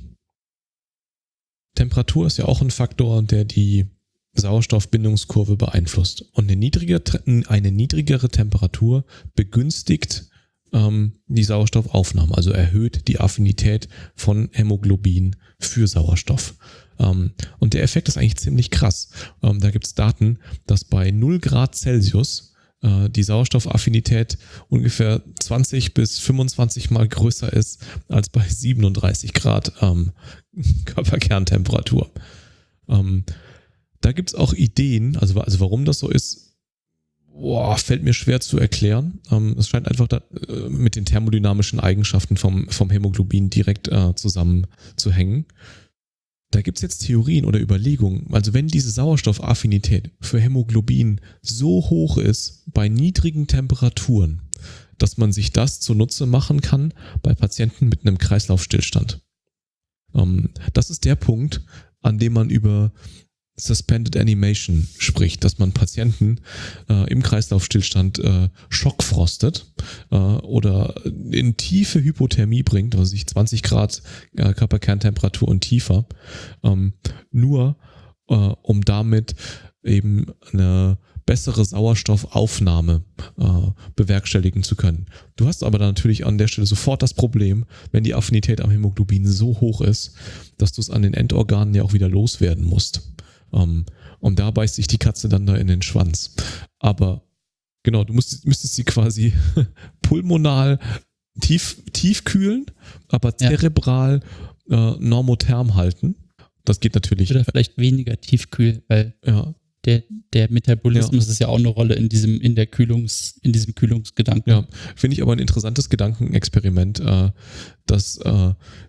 Temperatur ist ja auch ein Faktor, der die Sauerstoffbindungskurve beeinflusst. Und eine niedrigere, eine niedrigere Temperatur begünstigt ähm, die Sauerstoffaufnahme, also erhöht die Affinität von Hämoglobin für Sauerstoff. Ähm, und der Effekt ist eigentlich ziemlich krass. Ähm, da gibt es Daten, dass bei null Grad Celsius äh, die Sauerstoffaffinität ungefähr zwanzig bis fünfundzwanzig Mal größer ist als bei siebenunddreißig Grad ähm, Körperkerntemperatur. Ähm, da gibt es auch Ideen, also, also warum das so ist, boah, fällt mir schwer zu erklären. Ähm, es scheint einfach da, äh, mit den thermodynamischen Eigenschaften vom, vom Hämoglobin direkt äh, zusammenzuhängen. Da gibt es jetzt Theorien oder Überlegungen, also wenn diese Sauerstoffaffinität für Hämoglobin so hoch ist bei niedrigen Temperaturen, dass man sich das zunutze machen kann bei Patienten mit einem Kreislaufstillstand. Ähm, das ist der Punkt, an dem man über Suspended Animation spricht, dass man Patienten äh, im Kreislaufstillstand äh, schockfrostet äh, oder in tiefe Hypothermie bringt, also sich zwanzig Grad äh, Körperkerntemperatur und tiefer, ähm, nur äh, um damit eben eine bessere Sauerstoffaufnahme äh, bewerkstelligen zu können. Du hast aber dann natürlich an der Stelle sofort das Problem, wenn die Affinität am Hämoglobin so hoch ist, dass du es an den Endorganen ja auch wieder loswerden musst. Um, und da beißt sich die Katze dann da in den Schwanz. Aber genau, du musst, müsstest sie quasi pulmonal tief, tief kühlen, aber zerebral ja. äh, normotherm halten. Das geht natürlich. Oder vielleicht weniger tiefkühl, weil ja. der, der Metabolismus ja. ist ja auch eine Rolle in diesem, in der Kühlungs, in diesem Kühlungsgedanken. Ja, finde ich aber ein interessantes Gedankenexperiment, äh, dass äh,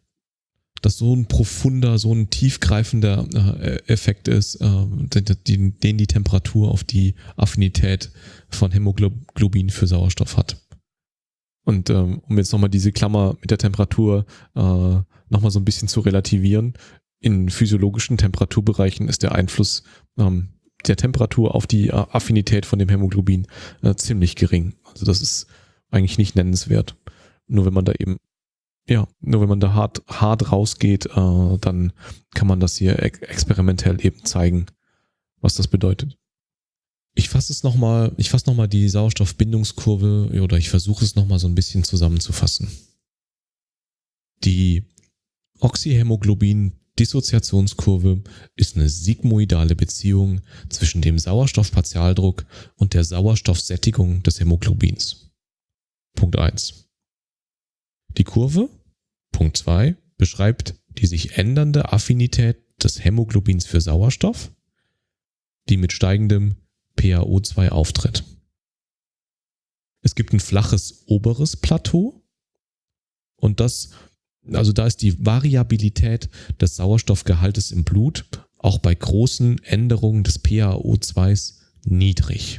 dass so ein profunder, so ein tiefgreifender äh, Effekt ist, äh, den, den die Temperatur auf die Affinität von Hämoglobin für Sauerstoff hat. Und ähm, um jetzt nochmal diese Klammer mit der Temperatur äh, nochmal so ein bisschen zu relativieren, in physiologischen Temperaturbereichen ist der Einfluss ähm, der Temperatur auf die äh, Affinität von dem Hämoglobin äh, ziemlich gering. Also das ist eigentlich nicht nennenswert. Nur wenn man da eben Ja, nur wenn man da hart, hart rausgeht, äh, dann kann man das hier ex- experimentell eben zeigen, was das bedeutet. Ich fasse es nochmal, ich fasse nochmal die Sauerstoffbindungskurve oder ich versuche es nochmal so ein bisschen zusammenzufassen. Die Oxyhämoglobin-Dissoziationskurve ist eine sigmoidale Beziehung zwischen dem Sauerstoffpartialdruck und der Sauerstoffsättigung des Hämoglobins. Punkt eins. Die Kurve, Punkt zwei, beschreibt die sich ändernde Affinität des Hämoglobins für Sauerstoff, die mit steigendem P a O zwei auftritt. Es gibt ein flaches oberes Plateau und das, also da ist die Variabilität des Sauerstoffgehaltes im Blut auch bei großen Änderungen des P a O zwei niedrig.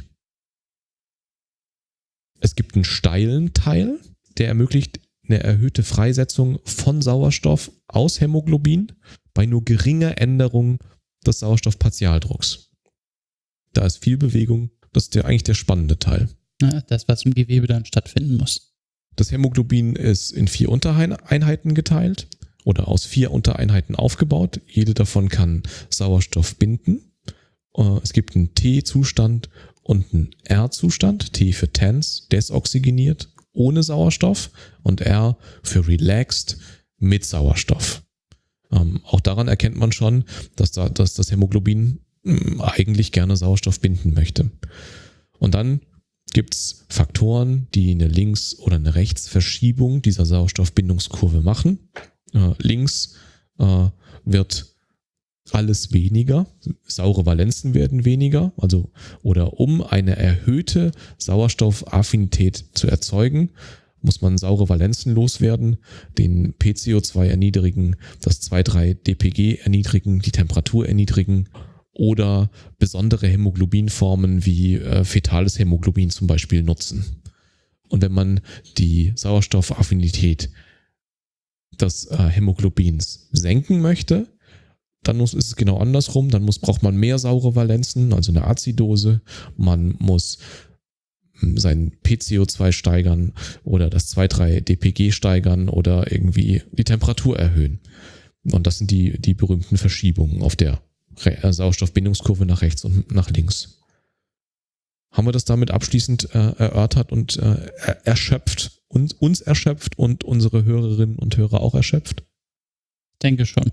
Es gibt einen steilen Teil, der ermöglicht eine erhöhte Freisetzung von Sauerstoff aus Hämoglobin bei nur geringer Änderung des Sauerstoffpartialdrucks. Da ist viel Bewegung, das ist der, eigentlich der spannende Teil. Ja, das, was im Gewebe dann stattfinden muss. Das Hämoglobin ist in vier Untereinheiten geteilt oder aus vier Untereinheiten aufgebaut. Jede davon kann Sauerstoff binden. Es gibt einen T-Zustand und einen R-Zustand. T für tense, desoxygeniert, ohne Sauerstoff und R für relaxed, mit Sauerstoff. Ähm, auch daran erkennt man schon, dass, da, dass das Hämoglobin mh, eigentlich gerne Sauerstoff binden möchte. Und dann gibt es Faktoren, die eine Links- oder eine Rechtsverschiebung dieser Sauerstoffbindungskurve machen. Äh, links äh, wird alles weniger, saure Valenzen werden weniger, also oder um eine erhöhte Sauerstoffaffinität zu erzeugen, muss man saure Valenzen loswerden, den P C O zwei erniedrigen, das zwei drei D P G erniedrigen, die Temperatur erniedrigen oder besondere Hämoglobinformen wie äh, fetales Hämoglobin zum Beispiel nutzen. Und wenn man die Sauerstoffaffinität des äh, Hämoglobins senken möchte, dann muss, ist es genau andersrum. Dann muss, braucht man mehr saure Valenzen, also eine Azidose. Man muss sein P C O zwei steigern oder das zwei drei D P G steigern oder irgendwie die Temperatur erhöhen. Und das sind die, die berühmten Verschiebungen auf der Re- Sauerstoffbindungskurve nach rechts und nach links. Haben wir das damit abschließend äh, erörtert und äh, erschöpft, uns, uns erschöpft und unsere Hörerinnen und Hörer auch erschöpft? Denke schon.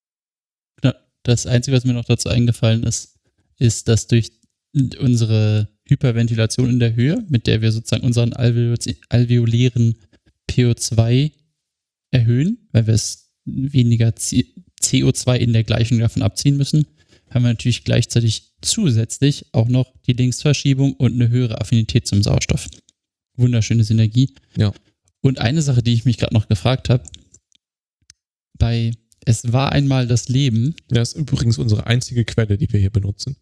Das Einzige, was mir noch dazu eingefallen ist, ist, dass durch unsere Hyperventilation in der Höhe, mit der wir sozusagen unseren alveol- alveolären P O zwei erhöhen, weil wir es weniger C O zwei in der Gleichung davon abziehen müssen, haben wir natürlich gleichzeitig zusätzlich auch noch die Linksverschiebung und eine höhere Affinität zum Sauerstoff. Wunderschöne Synergie. Ja. Und eine Sache, die ich mich gerade noch gefragt habe, bei Es war einmal das Leben. Das ist übrigens unsere einzige Quelle, die wir hier benutzen.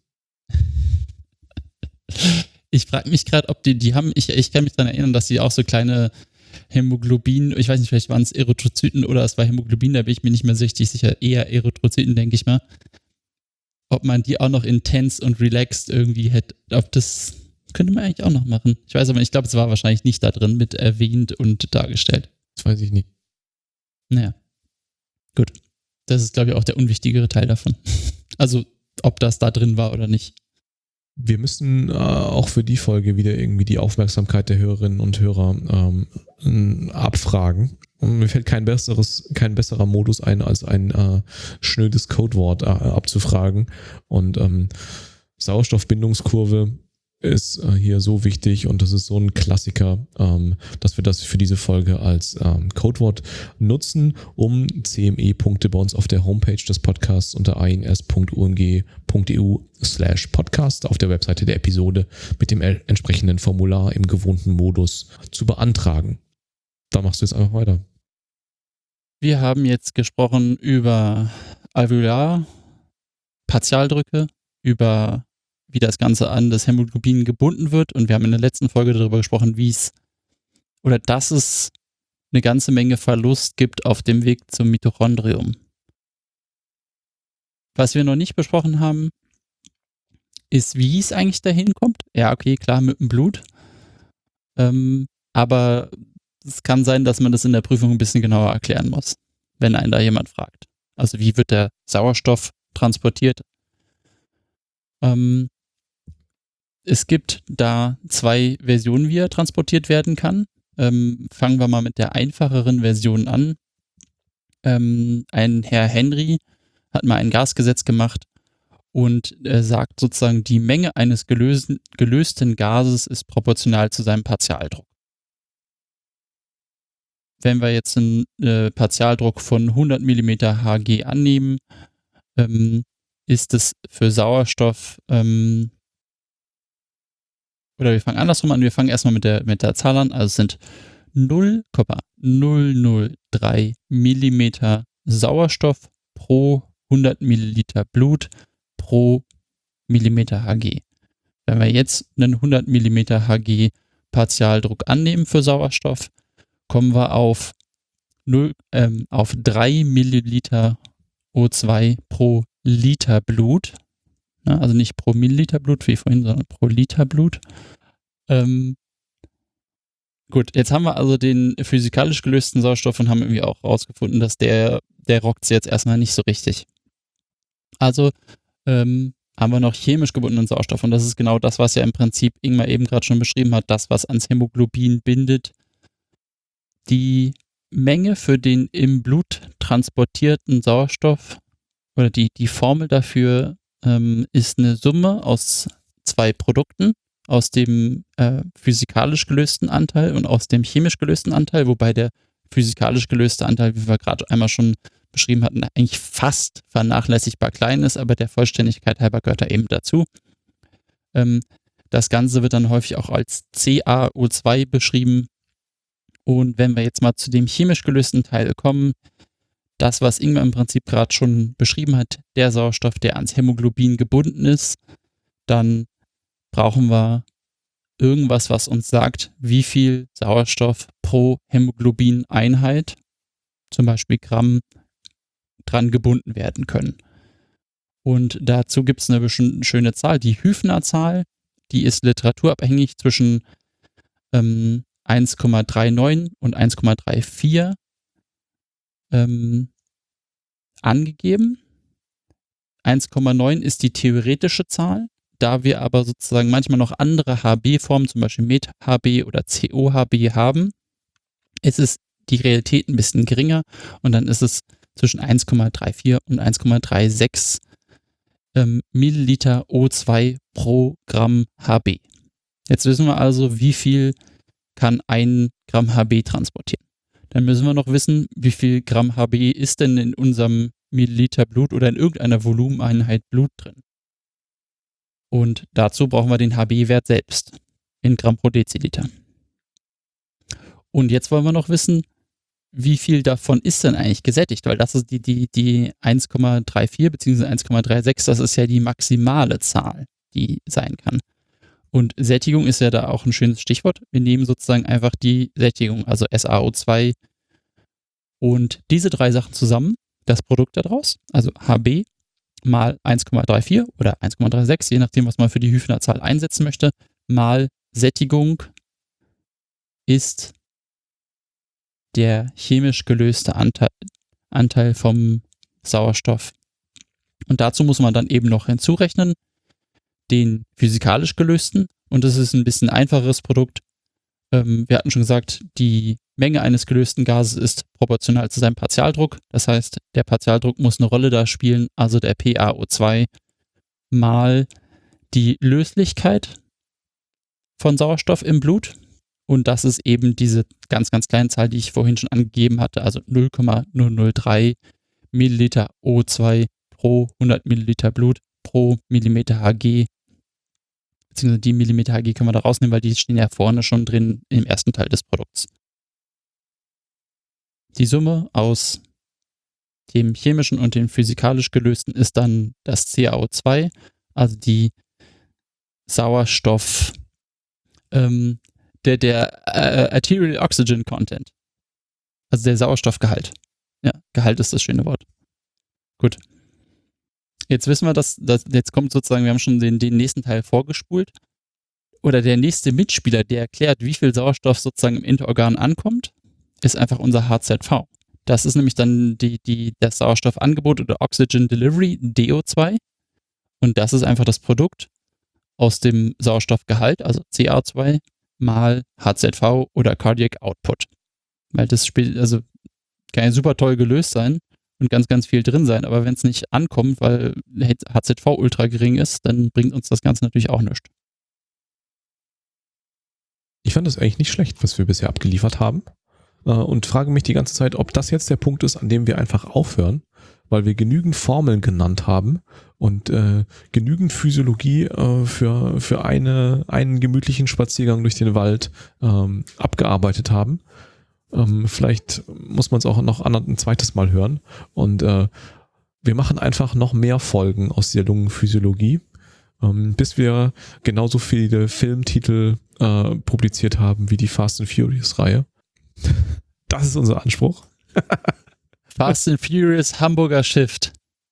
Ich frage mich gerade, ob die, die haben, ich, ich kann mich daran erinnern, dass die auch so kleine Hämoglobin, ich weiß nicht, vielleicht waren es Erythrozyten oder es war Hämoglobin, da bin ich mir nicht mehr so richtig sicher, eher Erythrozyten, denke ich mal. Ob man die auch noch intense und relaxed irgendwie hätte, ob das könnte man eigentlich auch noch machen. Ich weiß aber, ich glaube, es war wahrscheinlich nicht da drin mit erwähnt und dargestellt. Das weiß ich nicht. Naja, gut. Das ist, glaube ich, auch der unwichtigere Teil davon. Also, ob das da drin war oder nicht. Wir müssen äh, auch für die Folge wieder irgendwie die Aufmerksamkeit der Hörerinnen und Hörer ähm, abfragen. Und mir fällt kein besseres, kein besserer Modus ein, als ein äh, schnödes Codewort äh, abzufragen. Und ähm, Sauerstoffbindungskurve ist äh, hier so wichtig und das ist so ein Klassiker, ähm, dass wir das für diese Folge als ähm, Codewort nutzen, um C M E-Punkte bei uns auf der Homepage des Podcasts unter ins.ung.eu slash podcast auf der Webseite der Episode mit dem äh, entsprechenden Formular im gewohnten Modus zu beantragen. Da machst du jetzt einfach weiter. Wir haben jetzt gesprochen über Alveolar, Partialdrücke, über wie das Ganze an das Hämoglobin gebunden wird. Und wir haben in der letzten Folge darüber gesprochen, wie es oder dass es eine ganze Menge Verlust gibt auf dem Weg zum Mitochondrium. Was wir noch nicht besprochen haben, ist, wie es eigentlich dahin kommt. Ja, okay, klar, mit dem Blut. Ähm, aber es kann sein, dass man das in der Prüfung ein bisschen genauer erklären muss, wenn einen da jemand fragt. Also wie wird der Sauerstoff transportiert? Ähm, es gibt da zwei Versionen, wie er transportiert werden kann. Ähm, fangen wir mal mit der einfacheren Version an. Ähm, ein Herr Henry hat mal ein Gasgesetz gemacht und er sagt sozusagen, die Menge eines gelösten, gelösten Gases ist proportional zu seinem Partialdruck. Wenn wir jetzt einen äh, Partialdruck von hundert Millimeter Hg annehmen, ähm, ist es für Sauerstoff, ähm, oder wir fangen andersrum an, wir fangen erstmal mit der, mit der Zahl an, also es sind null Komma null null drei Millimeter Sauerstoff pro hundert Milliliter Blut pro Millimeter Hg. Wenn wir jetzt einen hundert Millimeter Hg Partialdruck annehmen für Sauerstoff, kommen wir auf, null, ähm, auf drei Milliliter O zwei pro Liter Blut. Ja, also nicht pro Milliliter Blut wie vorhin, sondern pro Liter Blut. Ähm, gut, jetzt haben wir also den physikalisch gelösten Sauerstoff und haben irgendwie auch rausgefunden, dass der, der rockt jetzt erstmal nicht so richtig. Also ähm, haben wir noch chemisch gebundenen Sauerstoff und das ist genau das, was ja im Prinzip Ingmar eben gerade schon beschrieben hat, das, was ans Hämoglobin bindet. Die Menge für den im Blut transportierten Sauerstoff oder die, die Formel dafür ähm, ist eine Summe aus zwei Produkten, aus dem äh, physikalisch gelösten Anteil und aus dem chemisch gelösten Anteil, wobei der physikalisch gelöste Anteil, wie wir gerade einmal schon beschrieben hatten, eigentlich fast vernachlässigbar klein ist, aber der Vollständigkeit halber gehört er eben dazu. Ähm, das Ganze wird dann häufig auch als C A O zwei beschrieben. Und wenn wir jetzt mal zu dem chemisch gelösten Teil kommen, das, was Ingmar im Prinzip gerade schon beschrieben hat, der Sauerstoff, der ans Hämoglobin gebunden ist, dann brauchen wir irgendwas, was uns sagt, wie viel Sauerstoff pro Hämoglobin-Einheit, zum Beispiel Gramm, dran gebunden werden können. Und dazu gibt es eine bestimmte schöne Zahl, die Hüfner-Zahl, die ist literaturabhängig zwischen ähm, eins Komma neununddreißig und eins Komma vierunddreißig ähm, angegeben. eins Komma neun ist die theoretische Zahl. Da wir aber sozusagen manchmal noch andere H B-Formen, zum Beispiel Met-H B oder C O H B haben, ist es die Realität ein bisschen geringer und dann ist es zwischen eins Komma vierunddreißig und eins Komma sechsunddreißig ähm, Milliliter O zwei pro Gramm H B. Jetzt wissen wir also, wie viel kann ein Gramm H B transportieren. Dann müssen wir noch wissen, wie viel Gramm H B ist denn in unserem Milliliter Blut oder in irgendeiner Volumeneinheit Blut drin. Und dazu brauchen wir den H B-Wert selbst in Gramm pro Deziliter. Und jetzt wollen wir noch wissen, wie viel davon ist denn eigentlich gesättigt, weil das ist die, die, die eins Komma vierunddreißig bzw. eins Komma sechsunddreißig, das ist ja die maximale Zahl, die sein kann. Und Sättigung ist ja da auch ein schönes Stichwort. Wir nehmen sozusagen einfach die Sättigung, also S A O zwei und diese drei Sachen zusammen, das Produkt daraus, also H B mal eins Komma vierunddreißig oder eins Komma sechsunddreißig, je nachdem, was man für die Hüfner-Zahl einsetzen möchte, mal Sättigung ist der chemisch gelöste Anteil, Anteil vom Sauerstoff. Und dazu muss man dann eben noch hinzurechnen den physikalisch gelösten und das ist ein bisschen einfacheres Produkt. Ähm, wir hatten schon gesagt, die Menge eines gelösten Gases ist proportional zu seinem Partialdruck. Das heißt, der Partialdruck muss eine Rolle da spielen, also der P A O zwei mal die Löslichkeit von Sauerstoff im Blut. Und das ist eben diese ganz, ganz kleine Zahl, die ich vorhin schon angegeben hatte, also null Komma null null drei Milliliter O zwei pro hundert Milliliter Blut pro Millimeter Hg. Beziehungsweise die Millimeter Hg können wir da rausnehmen, weil die stehen ja vorne schon drin im ersten Teil des Produkts. Die Summe aus dem chemischen und dem physikalisch gelösten ist dann das C A O zwei, also die Sauerstoff, ähm, der, der äh, Arterial Oxygen Content, also der Sauerstoffgehalt. Ja, Gehalt ist das schöne Wort. Gut. Jetzt wissen wir, dass, dass jetzt kommt sozusagen, wir haben schon den, den nächsten Teil vorgespult oder der nächste Mitspieler, der erklärt, wie viel Sauerstoff sozusagen im Endorgan ankommt, ist einfach unser H Z V. Das ist nämlich dann die, die, das Sauerstoffangebot oder Oxygen Delivery, D O zwei. Und das ist einfach das Produkt aus dem Sauerstoffgehalt, also C A zwei, mal H Z V oder Cardiac Output. Weil das spielt, also kann ja super toll gelöst sein und ganz, ganz viel drin sein, aber wenn es nicht ankommt, weil H Z V ultra gering ist, dann bringt uns das Ganze natürlich auch nichts. Ich fand das eigentlich nicht schlecht, was wir bisher abgeliefert haben. Und frage mich die ganze Zeit, ob das jetzt der Punkt ist, an dem wir einfach aufhören, weil wir genügend Formeln genannt haben und äh, genügend Physiologie äh, für, für eine, einen gemütlichen Spaziergang durch den Wald ähm, abgearbeitet haben. Ähm, vielleicht muss man es auch noch ein zweites Mal hören. Und äh, wir machen einfach noch mehr Folgen aus der Lungenphysiologie, ähm, bis wir genauso viele Filmtitel äh, publiziert haben wie die Fast and Furious-Reihe. Das ist unser Anspruch. Fast and Furious Hamburger Shift.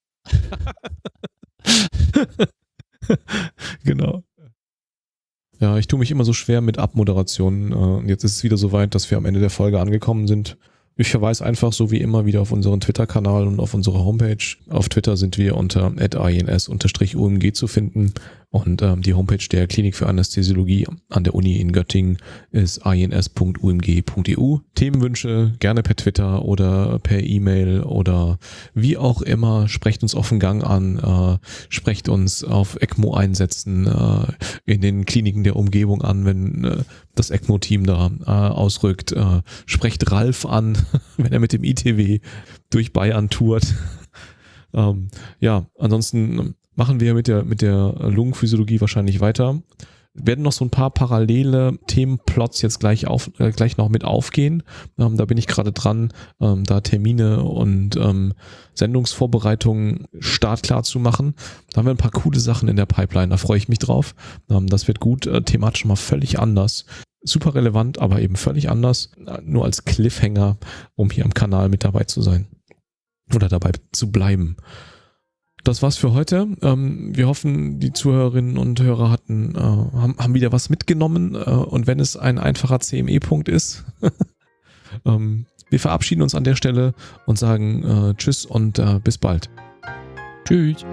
Genau. Ja, ich tue mich immer so schwer mit Abmoderationen. Und jetzt ist es wieder soweit, dass wir am Ende der Folge angekommen sind. Ich verweise einfach so wie immer wieder auf unseren Twitter-Kanal und auf unsere Homepage. Auf Twitter sind wir unter at ins U M G zu finden. Und ähm, die Homepage der Klinik für Anästhesiologie an der Uni in Göttingen ist ins punkt u m g punkt e u. Themenwünsche gerne per Twitter oder per E-Mail oder wie auch immer. Sprecht uns auf den Gang an, äh, sprecht uns auf ECMO einsetzen, äh, in den Kliniken der Umgebung an, wenn äh, das ECMO-Team da äh, ausrückt. Äh, sprecht Ralf an, wenn er mit dem I T W durch Bayern tourt. ähm, ja, ansonsten machen wir mit der, mit der Lungenphysiologie wahrscheinlich weiter. Wir werden noch so ein paar parallele Themenplots jetzt gleich auf, äh, gleich noch mit aufgehen. Ähm, da bin ich gerade dran, ähm, da Termine und ähm, Sendungsvorbereitungen startklar zu machen. Da haben wir ein paar coole Sachen in der Pipeline, da freue ich mich drauf. Ähm, das wird gut, äh, thematisch mal völlig anders. Super relevant, aber eben völlig anders. Äh, nur als Cliffhanger, um hier am Kanal mit dabei zu sein. Oder dabei zu bleiben. Das war's für heute. Ähm, wir hoffen, die Zuhörerinnen und Hörer hatten, äh, haben, haben wieder was mitgenommen. Äh, und wenn es ein einfacher C M E-Punkt ist, ähm, wir verabschieden uns an der Stelle und sagen äh, Tschüss und äh, bis bald. Tschüss.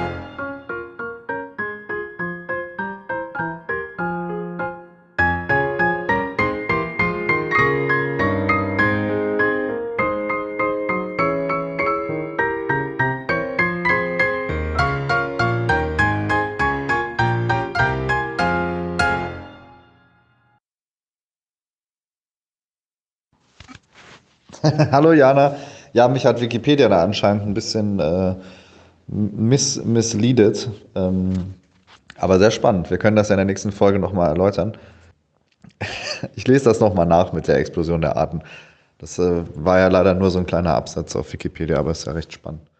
Hallo Jana. Ja, mich hat Wikipedia da anscheinend ein bisschen äh, miss misleadet. Ähm, aber sehr spannend. Wir können das ja in der nächsten Folge nochmal erläutern. Ich lese das nochmal nach mit der Explosion der Arten. Das äh, war ja leider nur so ein kleiner Absatz auf Wikipedia, aber ist ja recht spannend.